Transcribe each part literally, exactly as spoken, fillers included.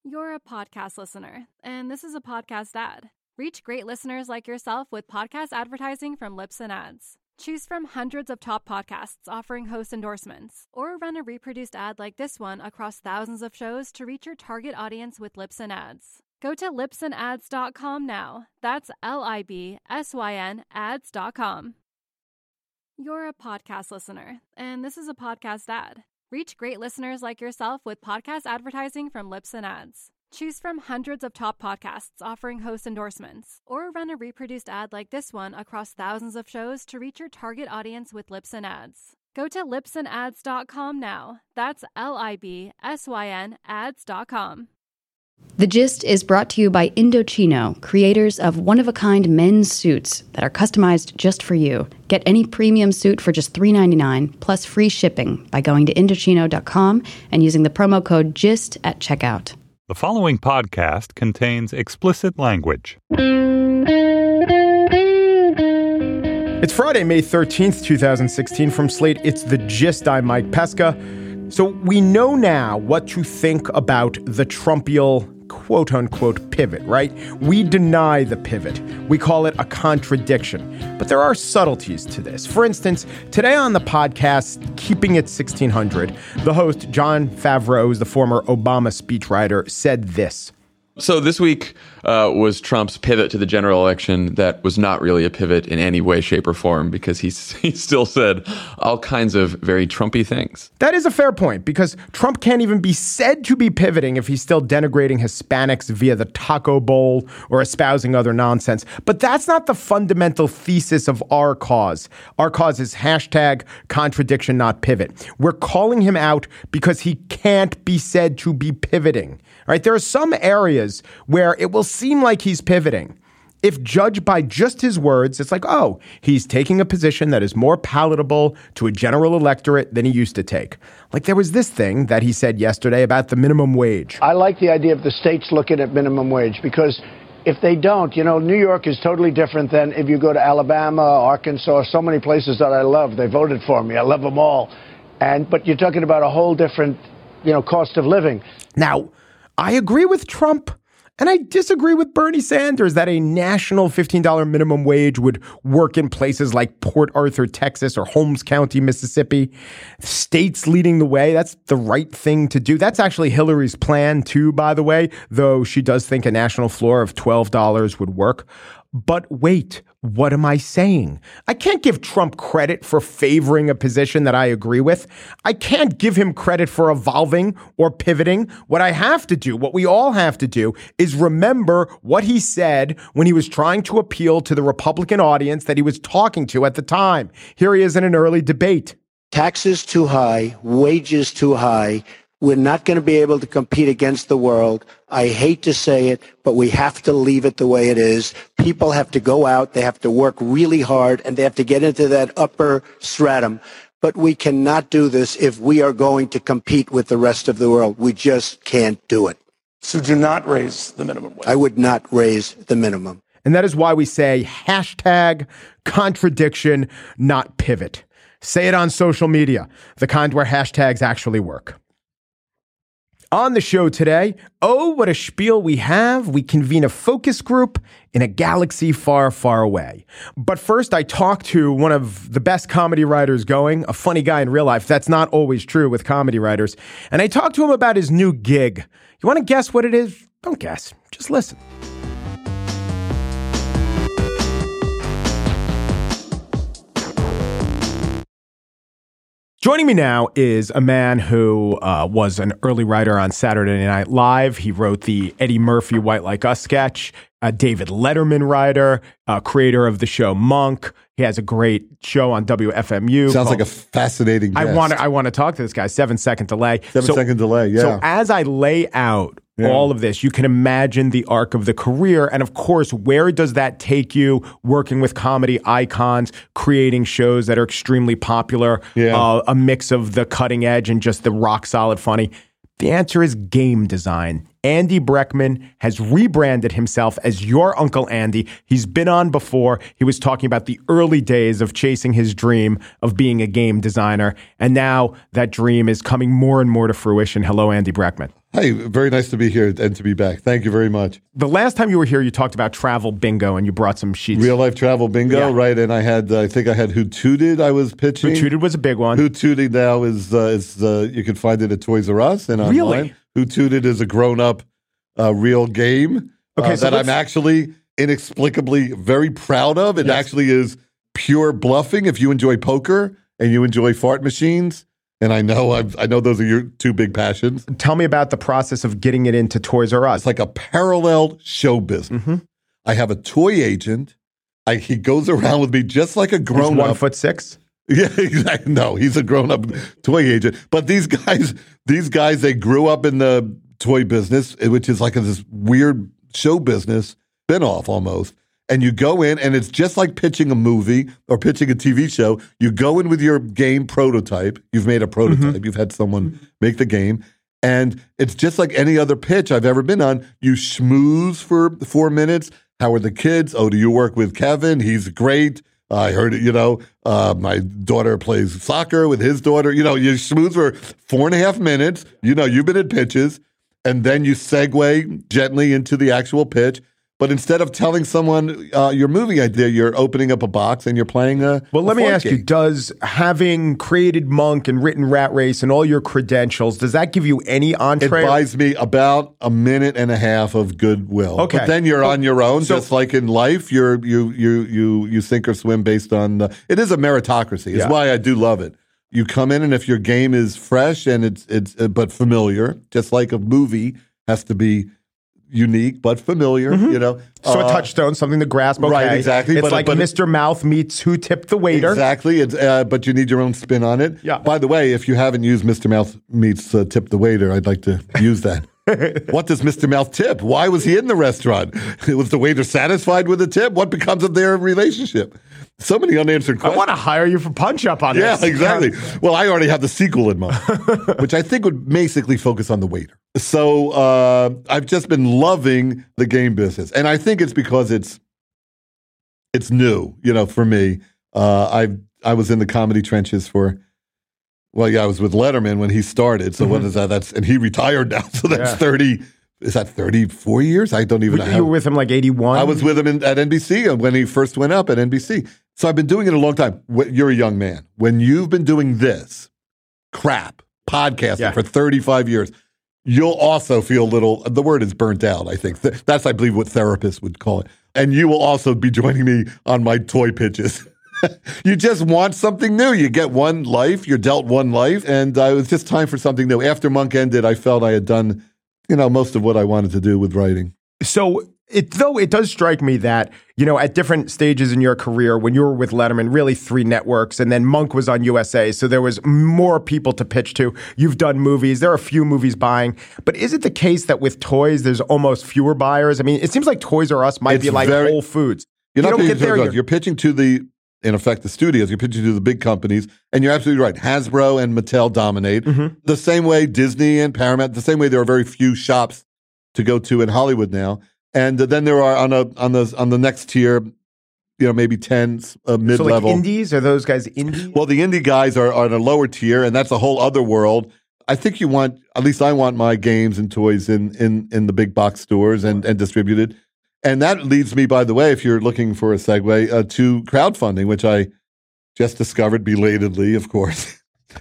You're a podcast listener, and this is a podcast ad. Reach great listeners like yourself with podcast advertising from Libsyn Ads. Choose from hundreds of top podcasts offering host endorsements, or run a reproduced ad like this one across thousands of shows to reach your target audience with Libsyn Ads. Go to libsyn ads dot com now. That's L I B S Y N ads dot com. You're a podcast listener, and this is a podcast ad. Reach great listeners like yourself with podcast advertising from Libsyn Ads. Choose from hundreds of top podcasts offering host endorsements, or run a reproduced ad like this one across thousands of shows to reach your target audience with Libsyn Ads. Go to libsyn ads dot com now. That's L I B S Y N ads dot com. The Gist is brought to you by Indochino, creators of one-of-a-kind men's suits that are customized just for you. Get any premium suit for just three dollars and ninety-nine cents plus free shipping by going to Indochino dot com and using the promo code GIST at checkout. The following podcast contains explicit language. It's Friday, May thirteenth, twenty sixteen. From Slate, it's The Gist. I'm Mike Pesca. So we know now what to think about the Trumpial quote-unquote pivot, right? We deny the pivot. We call it a contradiction. But there are subtleties to this. For instance, today on the podcast, Keeping It sixteen hundred, the host, Jon Favreau, who's the former Obama speechwriter, said this. So this week uh, was Trump's pivot to the general election that was not really a pivot in any way, shape, or form, because he, he still said all kinds of very Trumpy things. That is a fair point, because Trump can't even be said to be pivoting if he's still denigrating Hispanics via the taco bowl or espousing other nonsense. But that's not the fundamental thesis of our cause. Our cause is hashtag contradiction, not pivot. We're calling him out because he can't be said to be pivoting. Right? There are some areas where it will seem like he's pivoting. If judged by just his words, it's like, oh, he's taking a position that is more palatable to a general electorate than he used to take. Like there was this thing that he said yesterday about the minimum wage. I like the idea of the states looking at minimum wage because if they don't, you know, New York is totally different than if you go to Alabama, Arkansas, so many places that I love. They voted for me. I love them all. And but you're talking about a whole different, you know, cost of living. Now, I agree with Trump, and I disagree with Bernie Sanders that a national fifteen dollars minimum wage would work in places like Port Arthur, Texas, or Holmes County, Mississippi. States leading the way. That's the right thing to do. That's actually Hillary's plan, too, by the way, though she does think a national floor of twelve dollars would work. But wait, what am I saying? I can't give Trump credit for favoring a position that I agree with. I can't give him credit for evolving or pivoting. What I have to do, what we all have to do, is remember what he said when he was trying to appeal to the Republican audience that he was talking to at the time. Here he is in an early debate. Taxes too high, wages too high. We're not going to be able to compete against the world. I hate to say it, but we have to leave it the way it is. People have to go out. They have to work really hard, and they have to get into that upper stratum. But we cannot do this if we are going to compete with the rest of the world. We just can't do it. So do not raise the minimum wage. I would not raise the minimum. And that is why we say hashtag contradiction, not pivot. Say it on social media, the kind where hashtags actually work. On the show today, oh, what a spiel we have. We convene a focus group in a galaxy far, far away. But first, I talk to one of the best comedy writers going, a funny guy in real life. That's not always true with comedy writers. And I talk to him about his new gig. You want to guess what it is? Don't guess. Just listen. Joining me now is a man who uh, was an early writer on Saturday Night Live. He wrote the Eddie Murphy White Like Us sketch, a David Letterman writer, uh, creator of the show Monk. He has a great show on W F M U. Sounds called, like a fascinating guest. I want to I want to talk to this guy. Seven second delay. Seven so, second delay, yeah. So as I lay out yeah. all of this, you can imagine the arc of the career. And of course, where does that take you working with comedy icons, creating shows that are extremely popular, yeah. uh, a mix of the cutting edge and just the rock solid funny? The answer is game design. Andy Breckman has rebranded himself as your Uncle Andy. He's been on before. He was talking about the early days of chasing his dream of being a game designer. And now that dream is coming more and more to fruition. Hello, Andy Breckman. Hey, very nice to be here and to be back. Thank you very much. The last time you were here, you talked about travel bingo and you brought some sheets. Real life travel bingo, yeah. Right? And I had, uh, I think I had Who Tooted I was pitching. Who Tooted was a big one. Who Tooted now is, uh, is uh, you can find it at Toys R Us and online. Really? Who Tooted is a grown-up uh, real game okay, uh, so that I'm actually inexplicably very proud of. It yes. actually is pure bluffing if you enjoy poker and you enjoy fart machines. And I know I've, I know those are your two big passions. Tell me about the process of getting it into Toys R Us. It's like a parallel show business. Mm-hmm. I have a toy agent. I, he goes around with me just like a grown he's up. One foot six. Yeah, exactly. No, he's a grown up toy agent. But these guys, these guys, they grew up in the toy business, which is like this weird show business spinoff almost. And you go in, and it's just like pitching a movie or pitching a T V show. You go in with your game prototype. You've made a prototype. Mm-hmm. You've had someone make the game. And it's just like any other pitch I've ever been on. You schmooze for four minutes. How are the kids? Oh, do you work with Kevin? He's great. I heard it, you know, uh, my daughter plays soccer with his daughter. You know, you schmooze for four and a half minutes. You know, you've been at pitches. And then you segue gently into the actual pitch. But instead of telling someone uh, your movie idea, you're opening up a box and you're playing a Well, let a me ask game. you, does having created Monk and written Rat Race and all your credentials, does that give you any entree? It buys me about a minute and a half of goodwill. Okay. But then you're well, on your own, so, just like in life. You're you you you you sink or swim based on the, it is a meritocracy. It's yeah. why I do love it. You come in, and if your game is fresh and it's it's uh, but familiar, just like a movie has to be unique but familiar, mm-hmm. you know. So uh, a touchstone, something to grasp. Okay. Right, exactly. It's but, like but, Mister Mouth meets Who Tipped the Waiter. Exactly. It's, uh, but you need your own spin on it. Yeah. By the way, if you haven't used Mister Mouth meets uh, Tip the Waiter, I'd like to use that. What does Mister Mouth tip? Why was he in the restaurant? Was the waiter satisfied with the tip? What becomes of their relationship? So many unanswered questions. I want to hire you for Punch Up on yeah, this. Yeah, exactly. Well, I already have the sequel in mind, which I think would basically focus on the waiter. So uh, I've just been loving the game business. And I think it's because it's it's new, you know, for me. Uh, I I was in the comedy trenches for, well, yeah, I was with Letterman when he started. So mm-hmm. what is that? That's and he retired now. So that's yeah. thirty. Is that thirty-four years? I don't even know. You were with him like eighty-one? I was with him in, at N B C when he first went up at N B C. So I've been doing it a long time. You're a young man. When you've been doing this crap, podcasting yeah. for thirty-five years, you'll also feel a little, the word is burnt out, I think. That's, I believe, what therapists would call it. And you will also be joining me on my toy pitches. You just want something new. You get one life. You're dealt one life. And uh, it was just time for something new. After Monk ended, I felt I had done you know, most of what I wanted to do with writing. So, it, though it does strike me that, you know, at different stages in your career, when you were with Letterman, really three networks, and then Monk was on U S A, so there was more people to pitch to. You've done movies. There are a few movies buying. But is it the case that with toys, there's almost fewer buyers? I mean, it seems like Toys R Us might it's be like very, Whole Foods. You're you not don't pitching get there. You're, you're pitching to the, in effect, the studios. You're pitching to the big companies, and you're absolutely right. Hasbro and Mattel dominate. Mm-hmm. The same way Disney and Paramount, the same way there are very few shops to go to in Hollywood now, and uh, then there are on a on the on the next tier, you know, maybe ten uh, mid level. So like indies, are those guys indies? Well, the indie guys are, are on a lower tier, and that's a whole other world. I think you want, at least I want my games and toys in in in the big box stores and and distributed, and that leads me, by the way, if you're looking for a segue, uh, to crowdfunding, which I just discovered belatedly, of course.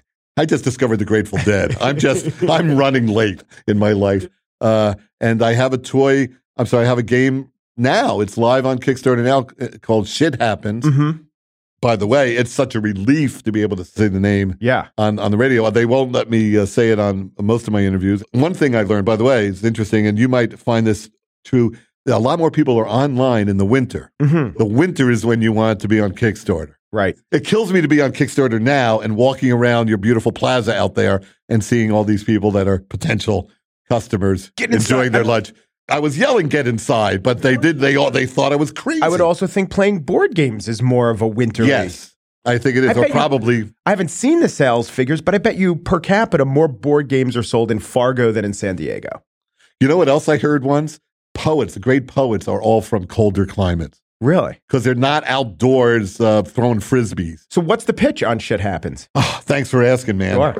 I just discovered the Grateful Dead. I'm just I'm running late in my life. Uh, and I have a toy, I'm sorry, I have a game now. It's live on Kickstarter now called Shit Happens. Mm-hmm. By the way, it's such a relief to be able to say the name yeah. on, on the radio. They won't let me uh, say it on most of my interviews. One thing I learned, by the way, is interesting, and you might find this true. A lot more people are online in the winter. Mm-hmm. The winter is when you want to be on Kickstarter. Right. It kills me to be on Kickstarter now and walking around your beautiful plaza out there and seeing all these people that are potential customers enjoying their lunch. I was yelling, "Get inside!" But they did. They all they thought I was crazy. I would also think playing board games is more of a winter. Yes, I think it is. Or probably. You, I haven't seen the sales figures, but I bet you per capita more board games are sold in Fargo than in San Diego. You know what else I heard once? Poets, the great poets, are all from colder climates. Really? Because they're not outdoors uh, throwing frisbees. So what's the pitch on Shit Happens? Oh, thanks for asking, man. Sure.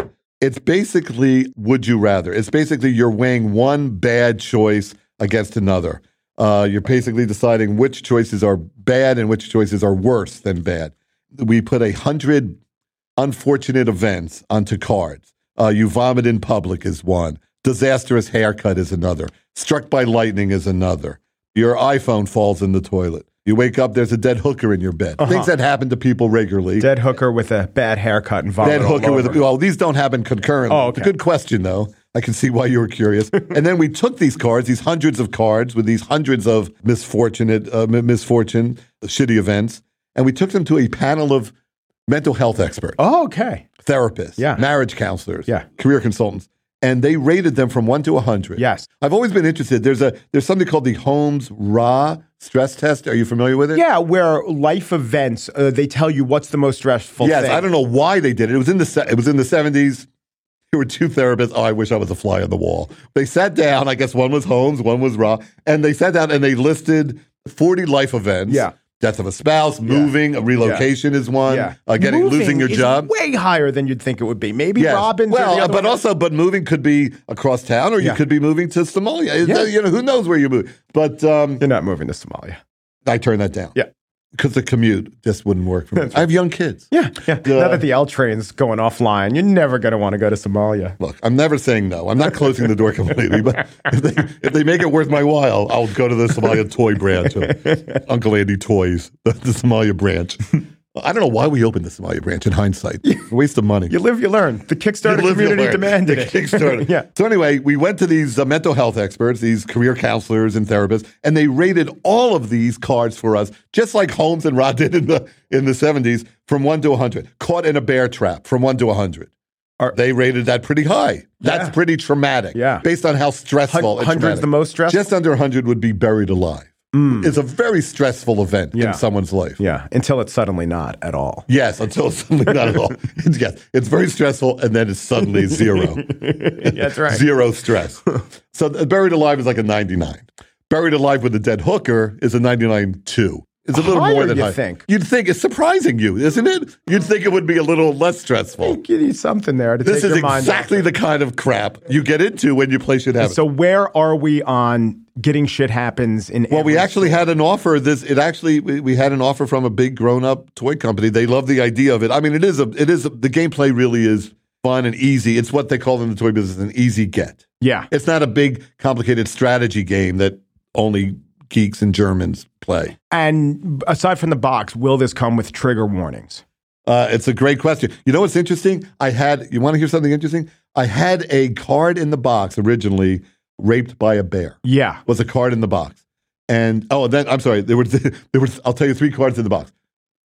It's basically would you rather. It's basically you're weighing one bad choice against another. Uh, you're basically deciding which choices are bad and which choices are worse than bad. We put a hundred unfortunate events onto cards. Uh, you vomit in public is one. Disastrous haircut is another. Struck by lightning is another. Your iPhone falls in the toilet. You wake up, there's a dead hooker in your bed. Uh-huh. Things that happen to people regularly. Dead hooker with a bad haircut and vomit. Dead hooker with, well, these don't happen concurrently. Oh, okay. Good question, though. I can see why you were curious. And then we took these cards, these hundreds of cards with these hundreds of misfortunate, uh, misfortune, shitty events, and we took them to a panel of mental health experts. Oh, okay. Therapists. Yeah. Marriage counselors. Yeah. Career consultants. And they rated them from one to a hundred. Yes. I've always been interested. There's a there's something called the Holmes-Rahe stress test. Are you familiar with it? Yeah, where life events, uh, they tell you what's the most stressful yes, thing. I don't know why they did it. It was in the se- it was in the seventies. There were two therapists. Oh, I wish I was a fly on the wall. They sat down. I guess one was Holmes, one was Rahe, and they sat down and they listed forty life events. Yeah. Death of a spouse, moving, a relocation yeah. is one. Yeah. Uh, getting moving losing your is job, way higher than you'd think it would be. Maybe yes. Robbins. Well, or the uh, other but one. also, but moving could be across town, or you Yeah. could be moving to Somalia. Yeah. You know, who knows where you move? But um, You're not moving to Somalia. I turned that down. Yeah. Because the commute just wouldn't work for me. I have young kids. Yeah, yeah. Uh, now that the L train's going offline, you're never going to want to go to Somalia. Look, I'm never saying no. I'm not closing the door completely, but if they, if they make it worth my while, I'll go to the Somalia toy branch of Uncle Andy Toys, the, the Somalia branch. I don't know why we opened the Somalia branch in hindsight. A waste of money. You live, you learn. The Kickstarter You live, you community learn. demanded The it. Kickstarter. Yeah. So anyway, we went to these uh, mental health experts, these career counselors and therapists, and they rated all of these cards for us, just like Holmes and Rahe did in the in the seventies, from one to a hundred. Caught in a bear trap, from one to a hundred. Are, they rated that pretty high. That's Yeah. pretty traumatic. Yeah. Based on how stressful. Hun- and hundred's traumatic. the most stressful? Just under a hundred would be buried alive. Mm. It's a very stressful event Yeah. in someone's life. Yeah, until it's suddenly not at all. Yes, until it's suddenly not at all. It's, yes, it's very stressful, and then it's suddenly zero. That's right. Zero stress. So uh, buried alive is like a ninety-nine. Buried alive with a dead hooker is a ninety-nine two. It's a little Higher, more than you high. think? You'd think it's surprising you, isn't it? You'd think it would be a little less stressful. You need something there to This take is your mind exactly off the kind of crap you get into when you play Shit Happens. So where are we on getting Shit Happens in Well, we every actually had an offer. This it actually we, we had an offer from a big grown-up toy company. They love the idea of it. I mean, it is a it is a, the gameplay really is fun and easy. It's what they call in the toy business an easy get. Yeah. It's not a big complicated strategy game that only geeks and Germans play. And aside from the box, will this come with trigger warnings? Uh, it's a great question. You know what's interesting? I had, you want to hear something interesting? I had a card in the box originally, Raped by a Bear. Yeah. Was a card in the box. And, oh, then, I'm sorry, there were, there were, I'll tell you three cards in the box.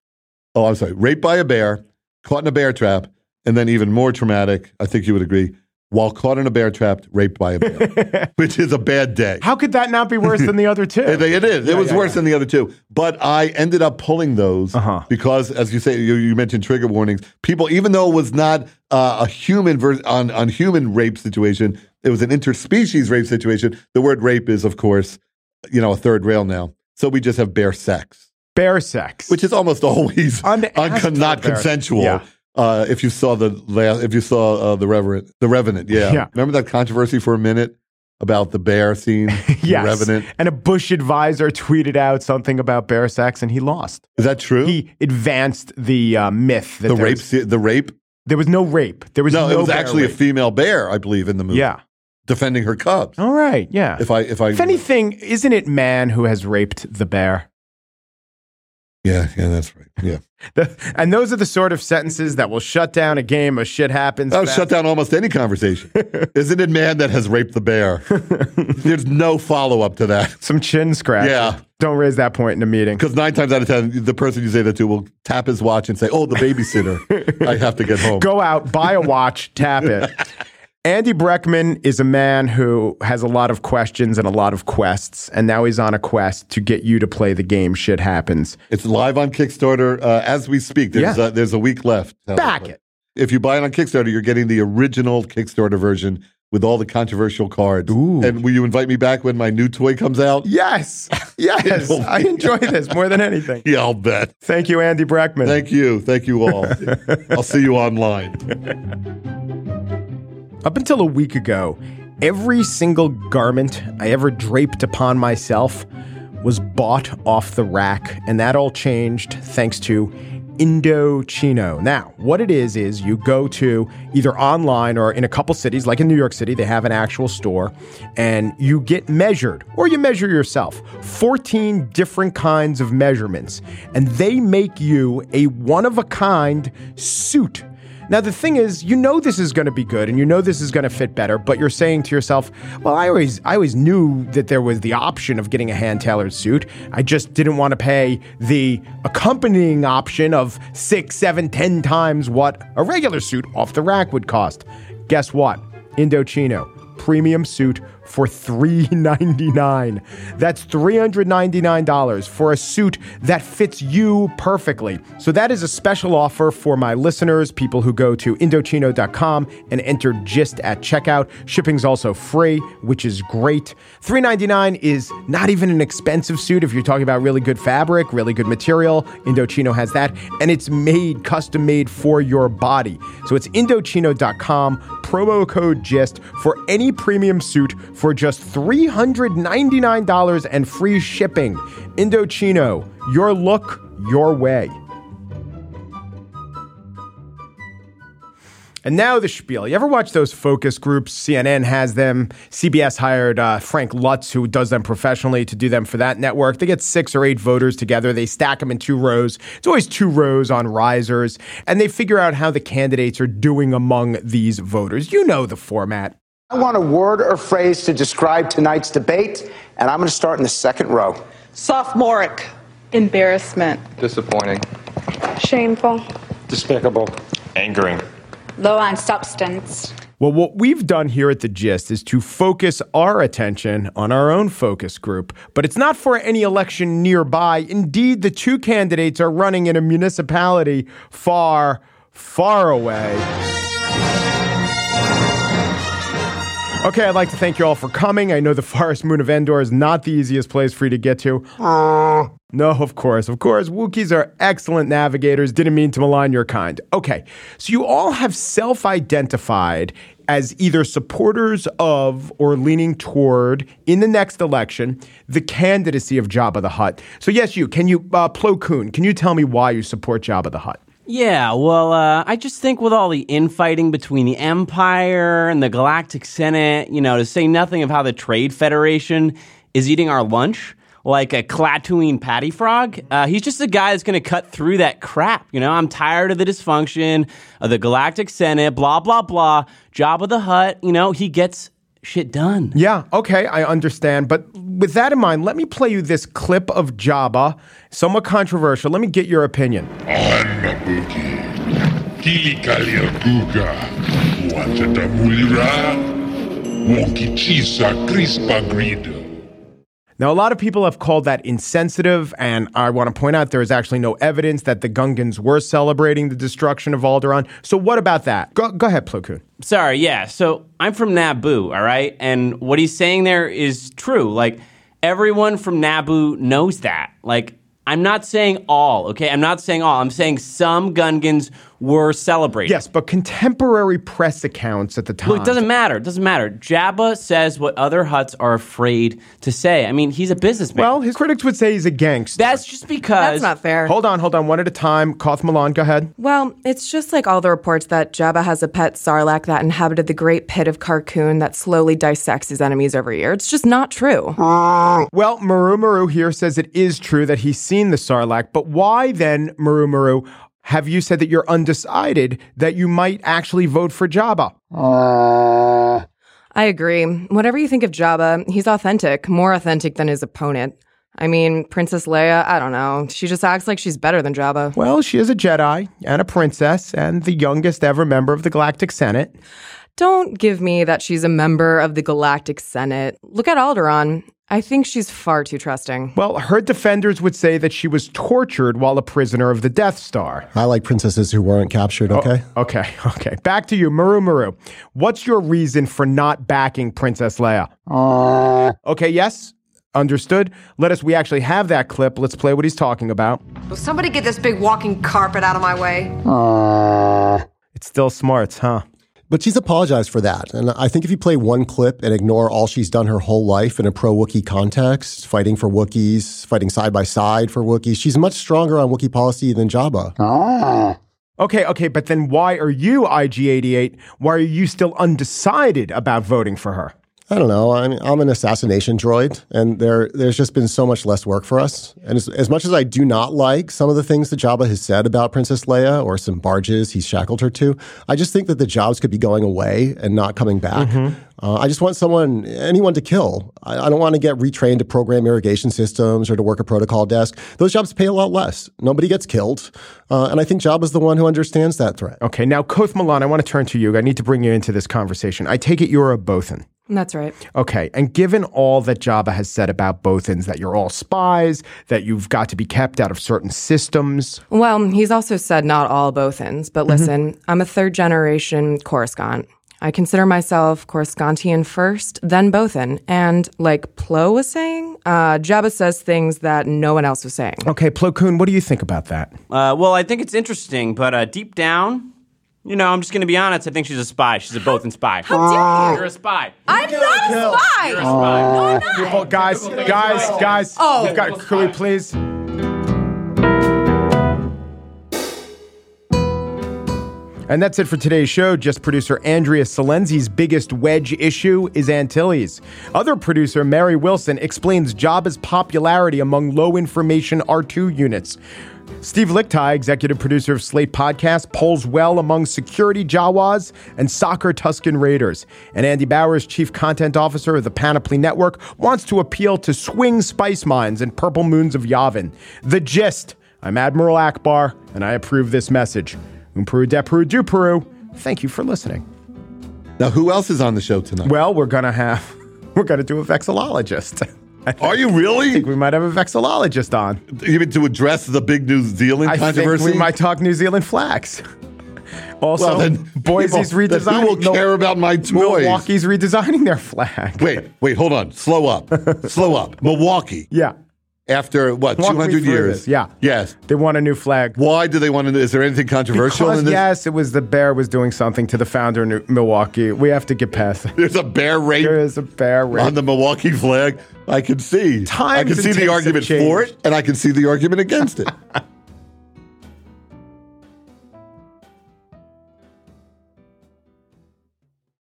Oh, I'm sorry. Raped by a Bear, Caught in a Bear Trap, and then even more traumatic, I think you would agree, While Caught in a Bear Trap, Raped by a Bear, which is a bad day. How could that not be worse than the other two? It, it is. Yeah, it was yeah, worse yeah. than the other two. But I ended up pulling those Uh-huh. because, as you say, you, you mentioned trigger warnings. People, even though it was not uh, a human ver- on on human rape situation, it was an interspecies rape situation. The word rape is, of course, you know, a third rail now. So we just have bear sex, Bear sex. which is almost always Unasked uncon- not for bear- consensual. Yeah. Uh, if you saw the last, if you saw uh, the Revenant, the Revenant, yeah. Yeah. Remember that controversy for a minute about the bear scene, yes. the Revenant? And a Bush advisor tweeted out something about bear sex, and he lost. Is that true? He advanced the uh, myth that the there rape, was, se- the rape. there was no rape. There was No, no, it was bear actually rape. a female bear, I believe, in the movie. Yeah. defending her cubs. All right. Yeah. If I, if I, If anything, isn't it man who has raped the bear? yeah, yeah, that's right. Yeah, The, and those are the sort of sentences that will shut down a game of Shit Happens. that would fast. shut down almost any conversation. Isn't it man that has raped the bear? There's no follow up to that. Some chin scratch. Yeah. Don't raise that point in a meeting. Because nine times out of ten, the person you say that to will tap his watch and say, "Oh, the babysitter, I have to get home." Go out, buy a watch, tap it. Andy Breckman is a man who has a lot of questions and a lot of quests, and now he's on a quest to get you to play the game Shit Happens. It's live on Kickstarter uh, as we speak. There's Yeah. uh, there's a week left. Back it. If you buy it on Kickstarter, you're getting the original Kickstarter version with all the controversial cards. Ooh. And will you invite me back when my new toy comes out? Yes, yes. I enjoy this more than anything. Yeah, I'll bet. Thank you, Andy Breckman. Thank you. Thank you all. I'll see you online. Up until a week ago, every single garment I ever draped upon myself was bought off the rack, and that all changed thanks to Indochino. Now, what it is, is you go to either online or in a couple cities, like in New York City, they have an actual store, and you get measured, or you measure yourself, fourteen different kinds of measurements, and they make you a one-of-a-kind suit. Now, the thing is, you know this is going to be good and you know this is going to fit better, but you're saying to yourself, well, I always I always knew that there was the option of getting a hand-tailored suit. I just didn't want to pay the accompanying option of six, seven, ten times what a regular suit off the rack would cost. Guess what? Indochino, premium suit for three hundred ninety-nine dollars. That's three hundred ninety-nine dollars for a suit that fits you perfectly. So that is a special offer for my listeners, people who go to Indochino dot com and enter GIST at checkout. Shipping's also free, which is great. three hundred ninety-nine dollars is not even an expensive suit if you're talking about really good fabric, really good material. Indochino has that, and it's made, custom made for your body. So it's Indochino dot com, promo code GIST for any premium suit for just three hundred ninety-nine dollars and free shipping. Indochino, your look, your way. And now the spiel. You ever watch those focus groups? C N N has them. C B S hired uh, Frank Lutz, who does them professionally, to do them for that network. They get six or eight voters together. They stack them in two rows. It's always two rows on risers. And they figure out how the candidates are doing among these voters. You know the format. I want a word or phrase to describe tonight's debate, and I'm going to start in the second row. Sophomoric. Embarrassment. Disappointing. Shameful. Despicable. Angering. Low on substance. Well, what we've done here at The Gist is to focus our attention on our own focus group. But it's not for any election nearby. Indeed, the two candidates are running in a municipality far, far away. Okay, I'd like to thank you all for coming. I know the Forest Moon of Endor is not the easiest place for you to get to. Uh, no, of course, of course. Wookiees are excellent navigators. Didn't mean to malign your kind. Okay, so you all have self-identified as either supporters of or leaning toward, in the next election, the candidacy of Jabba the Hutt. So yes, you, can you, uh, Plo Koon, can you tell me why you support Jabba the Hutt? Yeah, well, uh, I just think with all the infighting between the Empire and the Galactic Senate, you know, to say nothing of how the Trade Federation is eating our lunch like a Klaatuine patty frog, uh, he's just a guy that's going to cut through that crap. You know, I'm tired of the dysfunction of the Galactic Senate, blah, blah, blah. Jabba the Hutt, you know, he gets shit done. Yeah, okay, I understand. But with that in mind, let me play you this clip of Jabba, somewhat controversial. Let me get your opinion. Now, a lot of people have called that insensitive, and I want to point out there is actually no evidence that the Gungans were celebrating the destruction of Alderaan. So what about that? Go, go ahead, Plo Koon. Sorry, yeah. So I'm from Naboo, all right? And what he's saying there is true. Like, everyone from Naboo knows that. Like, I'm not saying all, okay? I'm not saying all. I'm saying some Gungans were celebrating. Yes, but contemporary press accounts at the time. Look, it doesn't matter. It doesn't matter. Jabba says what other Hutts are afraid to say. I mean, he's a businessman. Well, his critics would say he's a gangster. That's just because... That's not fair. Hold on, hold on. One at a time. Koth Milan, go ahead. Well, it's just like all the reports that Jabba has a pet Sarlacc that inhabited the great pit of Carkoon that slowly dissects his enemies every year. It's just not true. Well, Maru Maru here says it is true that he's seen the Sarlacc, but why then, Maru Maru, have you said that you're undecided that you might actually vote for Jabba? Uh, I agree. Whatever you think of Jabba, he's authentic, more authentic than his opponent. I mean, Princess Leia, I don't know. She just acts like she's better than Jabba. Well, she is a Jedi and a princess and the youngest ever member of the Galactic Senate. Don't give me that she's a member of the Galactic Senate. Look at Alderaan. I think she's far too trusting. Well, her defenders would say that she was tortured while a prisoner of the Death Star. I like princesses who weren't captured, okay? Oh, okay, okay. Back to you, Maru Maru. What's your reason for not backing Princess Leia? Uh... Okay, yes? Understood. Let us, we actually have that clip. Let's play what he's talking about. Will somebody get this big walking carpet out of my way? Uh... It's still smarts, huh? But she's apologized for that. And I think if you play one clip and ignore all she's done her whole life in a pro-Wookiee context, fighting for Wookiees, fighting side by side for Wookiees, she's much stronger on Wookiee policy than Jabba. Ah. Okay, okay, but then why are you, I G eighty-eight, why are you still undecided about voting for her? I don't know. I'm, I'm an assassination droid, and there there's just been so much less work for us. And as, as much as I do not like some of the things that Jabba has said about Princess Leia or some barges he's shackled her to, I just think that the jobs could be going away and not coming back. Mm-hmm. Uh, I just want someone, anyone to kill. I, I don't want to get retrained to program irrigation systems or to work a protocol desk. Those jobs pay a lot less. Nobody gets killed. Uh, and I think Jabba's the one who understands that threat. Okay, now, Koth Milan, I want to turn to you. I need to bring you into this conversation. I take it you're a Bothan. That's right. Okay. And given all that Jabba has said about Bothans, that you're all spies, that you've got to be kept out of certain systems. Well, he's also said not all Bothans, but listen, mm-hmm. I'm a third generation Coruscant. I consider myself Coruscantian first, then Bothan. And like Plo was saying, uh, Jabba says things that no one else was saying. Okay, Plo Koon, what do you think about that? Uh, well, I think it's interesting, but uh, deep down, you know, I'm just going to be honest. I think she's a spy. She's a Bothan spy. How dare you? You're a spy. I'm not a spy. You're a spy. No, I'm not. People, guys, guys, guys. Oh. We've got, could we please? And that's it for today's show. Just producer Andrea Salenzi's biggest wedge issue is Antilles. Other producer Mary Wilson explains Jabba's popularity among low-information R two units. Steve Lichtai, executive producer of Slate Podcast, polls well among security Jawas and soccer Tusken Raiders. And Andy Bowers, chief content officer of the Panoply Network, wants to appeal to swing spice mines and purple moons of Yavin. The gist. I'm Admiral Akbar, and I approve this message. Umperu, Deperu, Duperu. Thank you for listening. Now, who else is on the show tonight? Well, we're going to have, we're going to do a vexillologist. Are you really? I think we might have a vexillologist on. You mean to address the big New Zealand I controversy? I think we might talk New Zealand flags. Also, well, then, Boise's people, redesigning. Then who will care about my toys? Milwaukee's redesigning their flag. Wait, wait, hold on. Slow up. Slow up. Milwaukee. Yeah. After, what, Walk two hundred years? This. Yeah. Yes. They want a new flag. Why do they want to? Is there anything controversial because, in this? Yes, it was the bear was doing something to the founder of New- Milwaukee. We have to get past it. There's a bear rape? There is a bear rape. On the Milwaukee flag? I can see. Times I can see the argument for it, and I can see the argument against it.